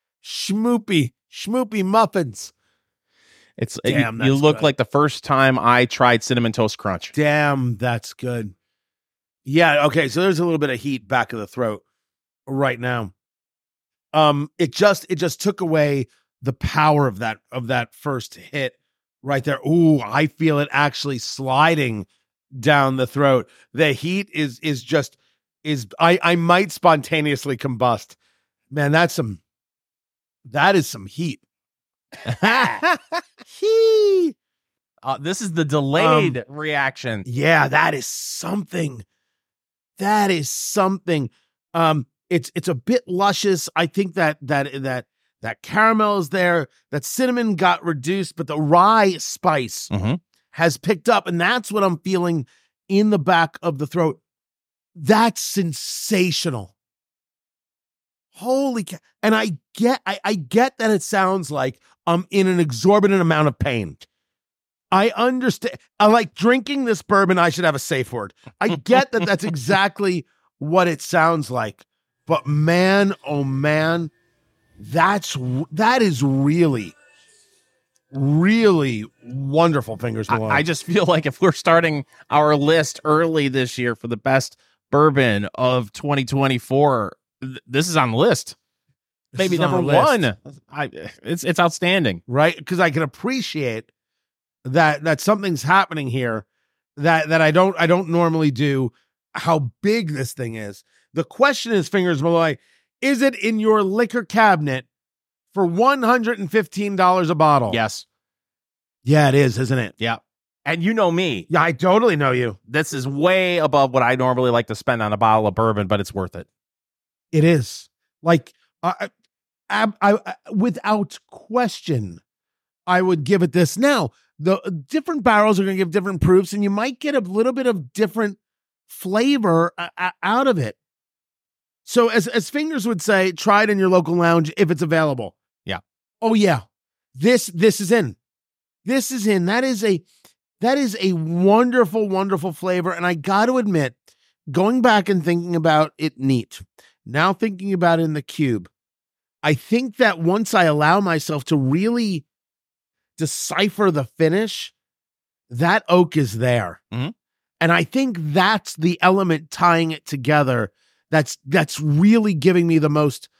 [SPEAKER 1] muffins.
[SPEAKER 2] You look good. Like the first time I tried Cinnamon Toast Crunch.
[SPEAKER 1] Damn, that's good. Yeah, okay, so there's a little bit of heat back of the throat right now. It just took away the power of that first hit right there. Ooh, I feel it actually sliding down the throat. The heat is I might spontaneously combust. Man, that is some heat.
[SPEAKER 2] This is the delayed reaction.
[SPEAKER 1] Yeah, that is something. It's a bit luscious. I think that caramel is there. That cinnamon got reduced, but the rye spice has picked up, and that's what I'm feeling in the back of the throat. That's sensational. Holy cow. And I get that it sounds like I'm in an exorbitant amount of pain. I understand. I like drinking this bourbon. I should have a safe word. I get that that's exactly what it sounds like. But man, oh man, that is really, really wonderful, Fingers Malone.
[SPEAKER 2] I just feel like if we're starting our list early this year for the best bourbon of 2024, this is on the list. Maybe number one. It's outstanding,
[SPEAKER 1] right? Because I can appreciate that something's happening here that I don't normally do. How big this thing is. The question is, Fingers Malloy, is it in your liquor cabinet for $115 a bottle?
[SPEAKER 2] Yes.
[SPEAKER 1] Yeah, it is, isn't it?
[SPEAKER 2] Yeah. And you know me.
[SPEAKER 1] Yeah, I totally know you.
[SPEAKER 2] This is way above what I normally like to spend on a bottle of bourbon, but it's worth it.
[SPEAKER 1] It is. Like, I without question, I would give it this. Now, the different barrels are going to give different proofs, and you might get a little bit of different flavor out of it. So as Fingers would say, try it in your local lounge if it's available.
[SPEAKER 2] Yeah.
[SPEAKER 1] Oh yeah. This is in. This is in. That is a wonderful, wonderful flavor. And I got to admit, going back and thinking about it neat, now thinking about it in the cube, I think that once I allow myself to really decipher the finish, that oak is there.
[SPEAKER 2] Mm-hmm.
[SPEAKER 1] And I think that's the element tying it together that's really giving me the most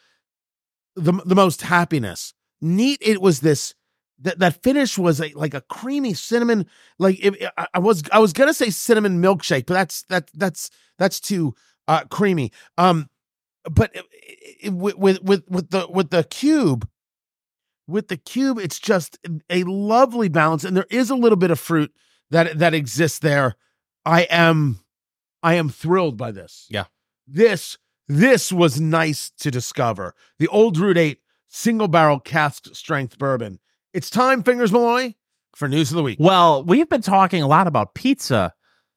[SPEAKER 1] happiness. Neat. It was this that finish was like a creamy cinnamon. Like I was gonna say cinnamon milkshake, but that's too creamy. But with the cube, it's just a lovely balance, and there is a little bit of fruit that exists there. I am thrilled by this.
[SPEAKER 2] Yeah.
[SPEAKER 1] This was nice to discover. The Old Root 8 single barrel cask strength bourbon. It's time, Fingers Malloy, for News of the Week.
[SPEAKER 2] Well, we've been talking a lot about pizza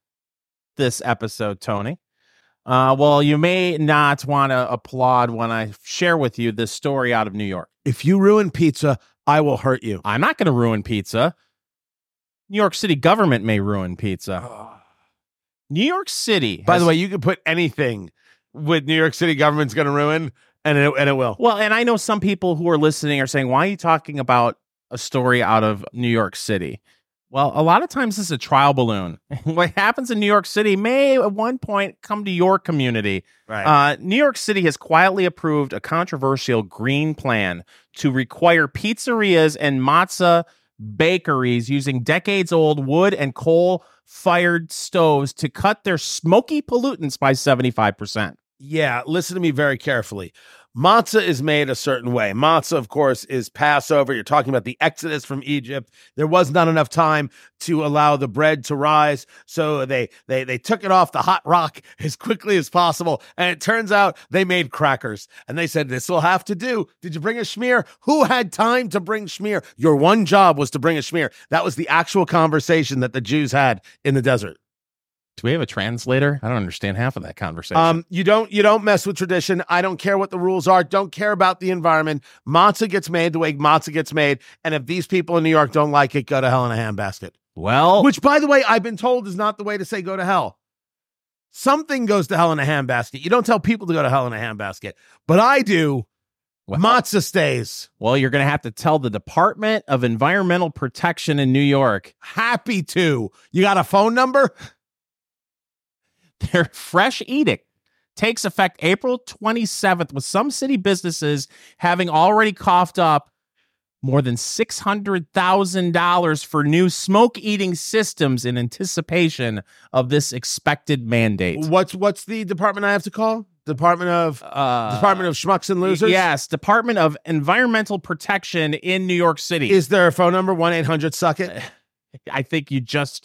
[SPEAKER 2] this episode, Tony. Well, you may not want to applaud when I share with you this story out of New York.
[SPEAKER 1] If you ruin pizza, I will hurt you.
[SPEAKER 2] I'm not going to ruin pizza. New York City government may ruin pizza. New York City.
[SPEAKER 1] By the way, you can put anything with New York City government's going to ruin, and it will.
[SPEAKER 2] Well, and I know some people who are listening are saying, why are you talking about a story out of New York City? Well, a lot of times this is a trial balloon. What happens in New York City may at one point come to your community.
[SPEAKER 1] Right.
[SPEAKER 2] New York City has quietly approved a controversial green plan to require pizzerias and matzah bakeries using decades-old wood and coal-fired stoves to cut their smoky pollutants by 75%.
[SPEAKER 1] Yeah, listen to me very carefully. Matzah is made a certain way. Matzah, of course, is Passover. You're talking about the exodus from Egypt. There was not enough time to allow the bread to rise, so they took it off the hot rock as quickly as possible, and it turns out they made crackers. And they said, this will have to do. Did you bring a schmear? Who had time to bring schmear? Your one job was to bring a schmear. That was the actual conversation that the Jews had in the desert.
[SPEAKER 2] Do we have a translator? I don't understand half of that conversation.
[SPEAKER 1] You don't mess with tradition. I don't care what the rules are. Don't care about the environment. Matzah gets made the way matzah gets made. And if these people in New York don't like it, go to hell in a handbasket.
[SPEAKER 2] Well,
[SPEAKER 1] which, by the way, I've been told is not the way to say go to hell. Something goes to hell in a handbasket. You don't tell people to go to hell in a handbasket, but I do. Well, matzah stays.
[SPEAKER 2] Well, you're going to have to tell the Department of Environmental Protection in New York.
[SPEAKER 1] Happy to. You got a phone number?
[SPEAKER 2] Their fresh edict takes effect April 27th, with some city businesses having already coughed up more than $600,000 for new smoke-eating systems in anticipation of this expected mandate.
[SPEAKER 1] What's the department I have to call? Department of Schmucks and Losers?
[SPEAKER 2] Yes, Department of Environmental Protection in New York City.
[SPEAKER 1] Is there a phone number? 1-800-SUCK-IT?
[SPEAKER 2] I think you just...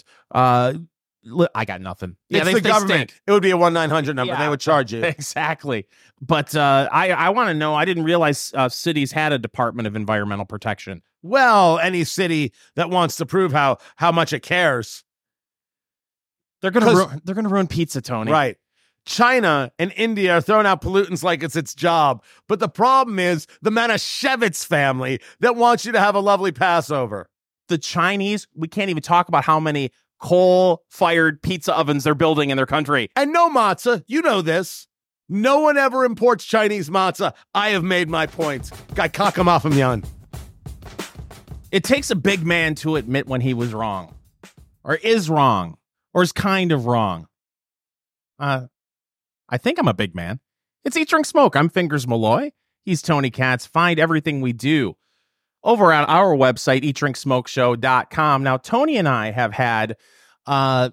[SPEAKER 2] I got nothing.
[SPEAKER 1] Yeah, it's the government. It would be a 1-900 number. Yeah, they would charge you.
[SPEAKER 2] Exactly. But I want to know. I didn't realize cities had a Department of Environmental Protection.
[SPEAKER 1] Well, any city that wants to prove how much it cares,
[SPEAKER 2] they're gonna ruin pizza, Tony.
[SPEAKER 1] Right. China and India are throwing out pollutants like it's its job. But the problem is the Manischewitz family that wants you to have a lovely Passover.
[SPEAKER 2] The Chinese, we can't even talk about how many coal-fired pizza ovens they're building in their country.
[SPEAKER 1] And no matzah. You know this. No one ever imports Chinese matzah. I have made my point. Guy Kakamafamyan.
[SPEAKER 2] It takes a big man to admit when he was wrong, or is wrong, or is kind of wrong. I think I'm a big man. It's Eat, Drink, Smoke. I'm Fingers Malloy. He's Tony Katz. Find everything we do over at our website, eatdrinksmokeshow.com. Now, Tony and I have had a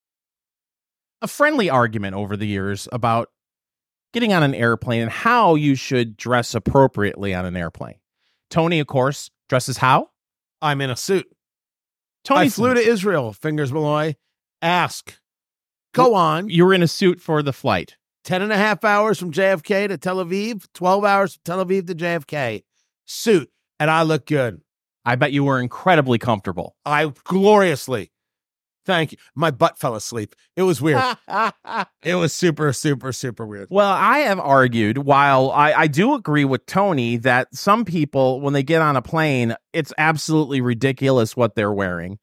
[SPEAKER 2] friendly argument over the years about getting on an airplane and how you should dress appropriately on an airplane. Tony, of course, dresses how?
[SPEAKER 1] I'm in a suit.
[SPEAKER 2] Tony
[SPEAKER 1] I flew to Israel, Fingers Malloy. Ask. Go on.
[SPEAKER 2] You were in a suit for the flight.
[SPEAKER 1] 10.5 hours from JFK to Tel Aviv, 12 hours from Tel Aviv to JFK. Suit. And I look good.
[SPEAKER 2] I bet you were incredibly comfortable.
[SPEAKER 1] Gloriously. Thank you. My butt fell asleep. It was weird. It was super, super, super weird.
[SPEAKER 2] Well, I have argued, while I do agree with Tony, that some people, when they get on a plane, it's absolutely ridiculous what they're wearing.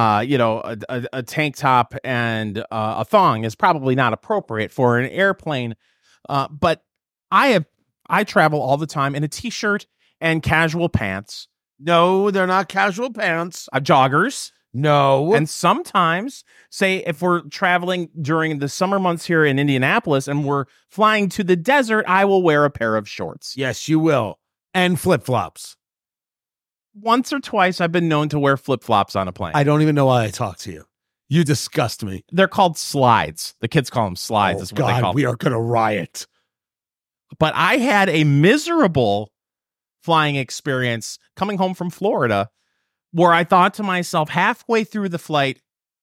[SPEAKER 2] A tank top and a thong is probably not appropriate for an airplane. But I travel all the time in a t-shirt and casual pants.
[SPEAKER 1] No, they're not casual pants.
[SPEAKER 2] Joggers.
[SPEAKER 1] No.
[SPEAKER 2] And sometimes, say, if we're traveling during the summer months here in Indianapolis and we're flying to the desert, I will wear a pair of shorts.
[SPEAKER 1] Yes, you will. And flip-flops.
[SPEAKER 2] Once or twice, I've been known to wear flip-flops on a plane.
[SPEAKER 1] I don't even know why I talk to you. You disgust me.
[SPEAKER 2] They're called slides. The kids call them slides.
[SPEAKER 1] Oh,
[SPEAKER 2] is what
[SPEAKER 1] God,
[SPEAKER 2] they call them.
[SPEAKER 1] we are going to riot.
[SPEAKER 2] But I had a miserable flying experience coming home from Florida where I thought to myself halfway through the flight,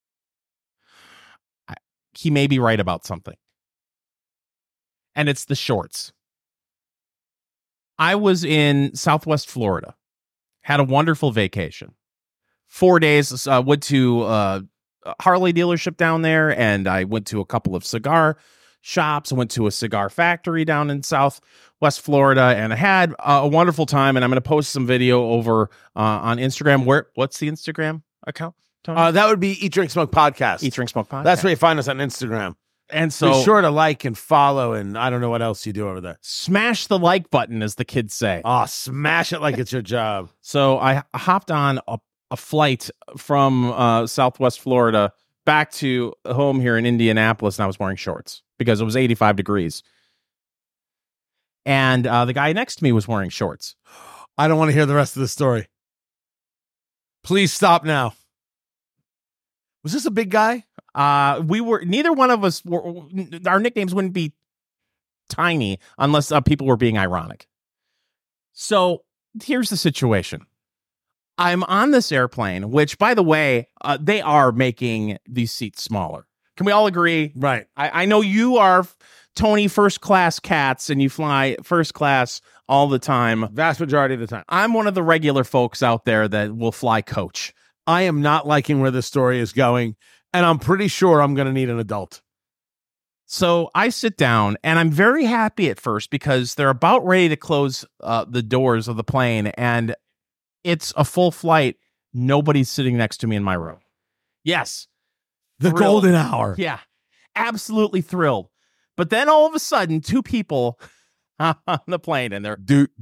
[SPEAKER 2] he may be right about something. And it's the shorts. I was in Southwest Florida, had a wonderful vacation. 4 days, went to a Harley dealership down there, and I went to a couple of cigar shops. I went to a cigar factory down in Southwest Florida, and I had a wonderful time. And I'm going to post some video over on Instagram. What's the Instagram account, Tony?
[SPEAKER 1] That would be Eat, Drink, Smoke Podcast.
[SPEAKER 2] Eat, Drink, Smoke Podcast.
[SPEAKER 1] That's where you find us on Instagram.
[SPEAKER 2] And so
[SPEAKER 1] be sure to like and follow, and I don't know what else you do over there.
[SPEAKER 2] Smash the like button, as the kids say.
[SPEAKER 1] Oh, smash it like it's your job.
[SPEAKER 2] So I hopped on a flight from Southwest Florida back to home here in Indianapolis, and I was wearing shorts because it was 85 degrees. And the guy next to me was wearing shorts.
[SPEAKER 1] I don't want to hear the rest of the story. Please stop now. Was this a big guy?
[SPEAKER 2] Neither one of us our nicknames wouldn't be tiny unless people were being ironic. So here's the situation. I'm on this airplane, which, by the way, they are making these seats smaller. Can we all agree?
[SPEAKER 1] Right.
[SPEAKER 2] I know you are, Tony, first class cats, and you fly first class all the time.
[SPEAKER 1] Vast majority of the time.
[SPEAKER 2] I'm one of the regular folks out there that will fly coach.
[SPEAKER 1] I am not liking where this story is going, and I'm pretty sure I'm going to need an adult.
[SPEAKER 2] So I sit down, and I'm very happy at first because they're about ready to close the doors of the plane, and it's a full flight. Nobody's sitting next to me in my row. Yes.
[SPEAKER 1] The
[SPEAKER 2] Thrilled.
[SPEAKER 1] golden hour.
[SPEAKER 2] Yeah. Absolutely thrilled. But then all of a sudden, two people on the plane, and they're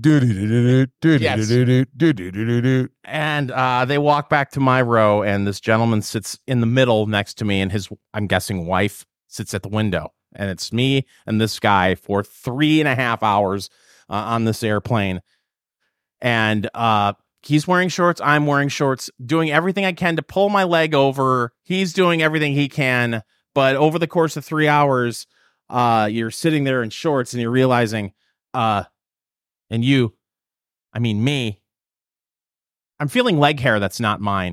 [SPEAKER 2] and they walk back to my row, and this gentleman sits in the middle next to me, and his, I'm guessing, wife sits at the window. And it's me and this guy for 3.5 hours on this airplane. And he's wearing shorts. I'm wearing shorts, doing everything I can to pull my leg over. He's doing everything he can. But over the course of 3 hours, you're sitting there in shorts and you're realizing, me, I'm feeling leg hair that's not mine.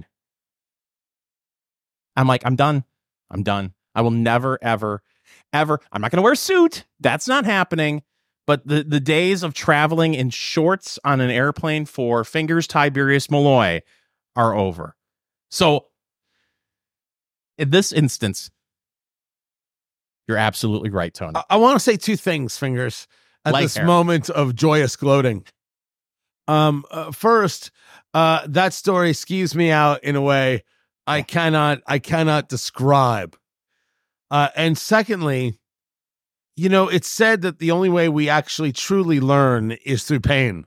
[SPEAKER 2] I'm like, I'm done. I will never, ever, ever. I'm not going to wear a suit. That's not happening. But the days of traveling in shorts on an airplane for Fingers Tiberius Malloy are over. So in this instance, you're absolutely right, Tony.
[SPEAKER 1] I want to say two things, Fingers, at
[SPEAKER 2] Leg
[SPEAKER 1] this
[SPEAKER 2] hair.
[SPEAKER 1] moment of joyous gloating. First, That story skews me out in a way I cannot describe. And secondly, it's said that the only way we actually truly learn is through pain.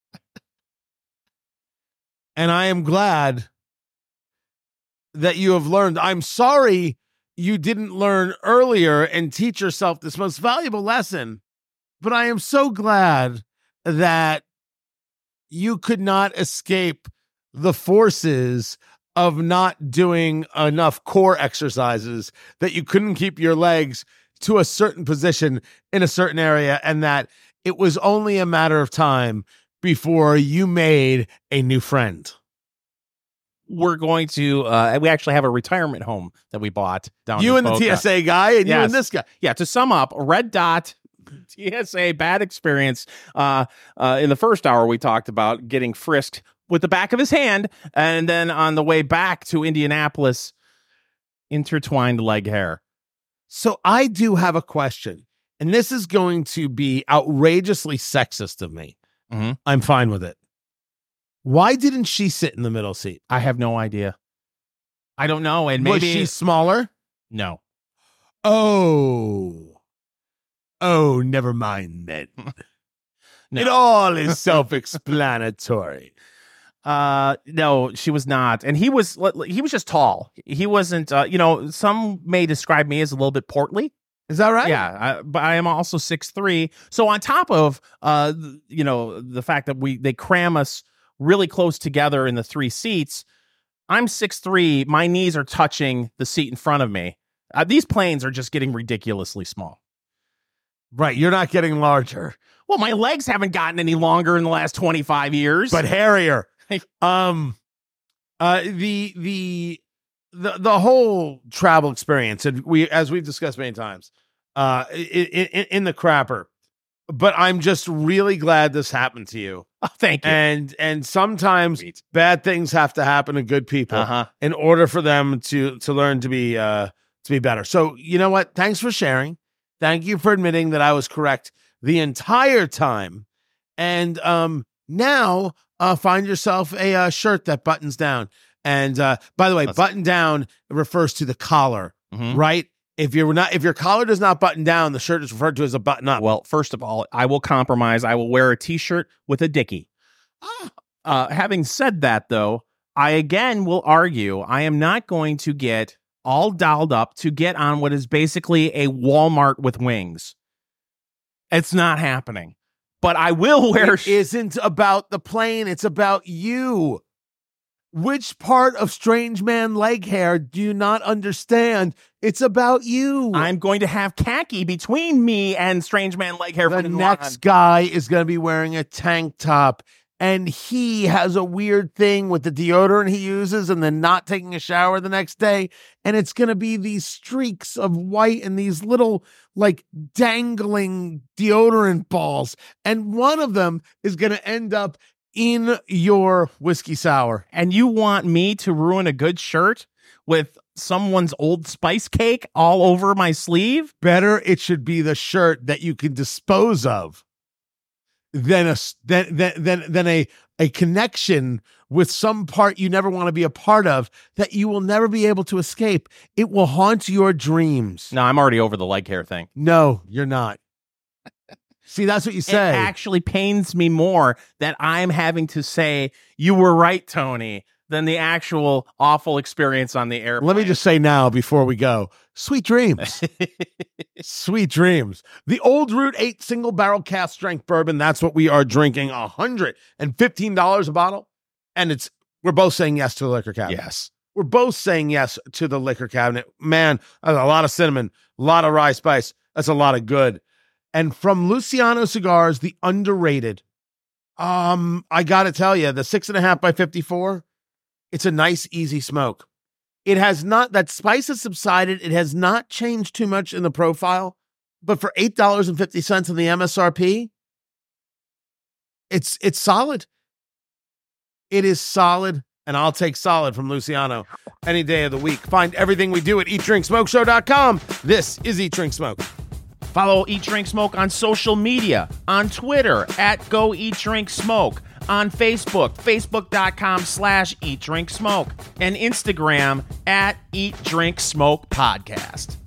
[SPEAKER 1] And I am glad that you have learned. I'm sorry you didn't learn earlier and teach yourself this most valuable lesson, but I am so glad that you could not escape the forces of not doing enough core exercises, that you couldn't keep your legs to a certain position in a certain area, and that it was only a matter of time before you made a new friend.
[SPEAKER 2] We're going to, we actually have a retirement home that we bought down
[SPEAKER 1] You
[SPEAKER 2] in
[SPEAKER 1] and
[SPEAKER 2] Boca.
[SPEAKER 1] the TSA guy, and you
[SPEAKER 2] Yes.
[SPEAKER 1] and this guy.
[SPEAKER 2] Yeah, to sum up, Red Dot, TSA, bad experience. In the first hour, we talked about getting frisked with the back of his hand, and then on the way back to Indianapolis, intertwined leg hair.
[SPEAKER 1] So I do have a question, and this is going to be outrageously sexist of me.
[SPEAKER 2] Mm-hmm.
[SPEAKER 1] I'm fine with it. Why didn't she sit in the middle seat?
[SPEAKER 2] I have no idea. I don't know. And
[SPEAKER 1] Was
[SPEAKER 2] maybe
[SPEAKER 1] she smaller?
[SPEAKER 2] no.
[SPEAKER 1] Oh, never mind then.
[SPEAKER 2] No.
[SPEAKER 1] It all is self-explanatory.
[SPEAKER 2] No, she was not. And he was just tall. He wasn't, some may describe me as a little bit portly.
[SPEAKER 1] Is that right?
[SPEAKER 2] Yeah, but I am also 6'3". So on top of, the fact that they cram us really close together in the three seats, I'm 6'3". My knees are touching the seat in front of me. These planes are just getting ridiculously small.
[SPEAKER 1] Right. You're not getting larger,
[SPEAKER 2] Well, my legs haven't gotten any longer in the last 25 years.
[SPEAKER 1] but hairier. The whole travel experience, and as we've discussed many times, in the crapper. But I'm just really glad this happened to you.
[SPEAKER 2] Oh, thank you.
[SPEAKER 1] And sometimes bad things have to happen to good people in order for them to learn to be better. So you know what? Thanks for sharing. Thank you for admitting that I was correct the entire time. And now find yourself a shirt that buttons down. And by the way, button down refers to the collar, right? If your collar does not button down, the shirt is referred to as a button up.
[SPEAKER 2] Well, first of all, I will compromise. I will wear a t-shirt with a dickie. Having said that, though, I again will argue I am not going to get all dolled up to get on what is basically a Walmart with wings. It's not happening. But I will wear...
[SPEAKER 1] It isn't about the plane. It's about you. Which part of Strange Man leg hair do you not understand? It's about you.
[SPEAKER 2] I'm going to have khaki between me and Strange Man leg hair.
[SPEAKER 1] The next guy is going to be wearing a tank top, and he has a weird thing with the deodorant he uses and then not taking a shower the next day. And it's going to be these streaks of white and these little like dangling deodorant balls. And one of them is going to end up in your whiskey sour.
[SPEAKER 2] And you want me to ruin a good shirt with someone's Old Spice cake all over my sleeve?
[SPEAKER 1] Better it should be the shirt that you can dispose of than a connection with some part you never want to be a part of that you will never be able to escape. It will haunt your dreams.
[SPEAKER 2] No, I'm already over the leg hair thing.
[SPEAKER 1] No, you're not. See, that's what you say.
[SPEAKER 2] It actually pains me more that I'm having to say, you were right, Tony, than the actual awful experience on the airplane.
[SPEAKER 1] Let me just say now before we go, sweet dreams. Sweet dreams. The Old Root 8 single barrel cast strength bourbon. That's what we are drinking. $115 a bottle. And we're both saying yes to the liquor cabinet.
[SPEAKER 2] Yes.
[SPEAKER 1] We're both saying yes to the liquor cabinet. Man, that's a lot of cinnamon, a lot of rye spice. That's a lot of good. And from Luciano Cigars, the underrated, I got to tell you, the 6.5 by 54, it's a nice, easy smoke. It has not, that spice has subsided. It has not changed too much in the profile, but for $8.50 on the MSRP, it's solid. It is solid, and I'll take solid from Luciano any day of the week. Find everything we do at eatdrinksmokeshow.com. This is Eat, Drink, Smoke.
[SPEAKER 2] Follow Eat, Drink, Smoke on social media, on Twitter, @GoEatDrinkSmoke, on Facebook, facebook.com/eatdrinksmoke, and Instagram @eatdrinksmokepodcast.